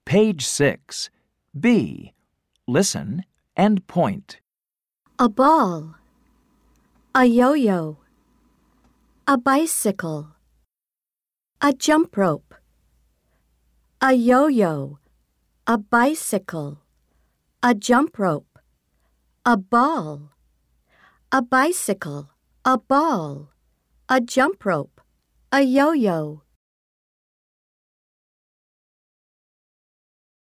Page 6. B. Listen and point. A ball, a yo-yo, a bicycle, a jump rope, a yo-yo, a bicycle, a jump rope, a ball, a bicycle, a ball, a jump rope, a yo-yo.